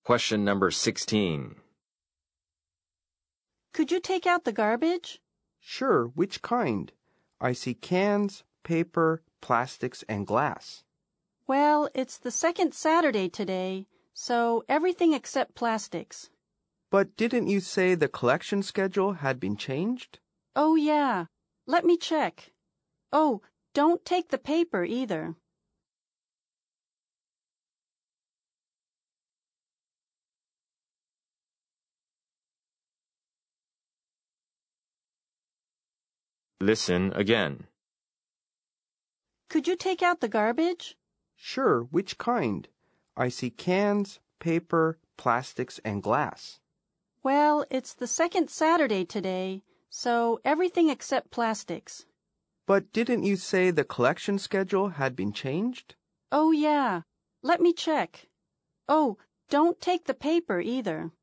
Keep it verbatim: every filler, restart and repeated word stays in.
Question number sixteen. Could you take out the garbage? Sure, which kind? I see cans, paper, plastics, and glass. Well, it's the second Saturday today, so everything except plastics. But didn't you say the collection schedule had been changed? Oh, yeah. Let me check. Oh, don't take the paper either. Listen again. Could you take out the garbage? Sure, which kind? I see cans, paper, plastics, and glass. Well, it's the second Saturday today, so everything except plastics. But didn't you say the collection schedule had been changed? Oh, yeah. Let me check. Oh, don't take the paper either.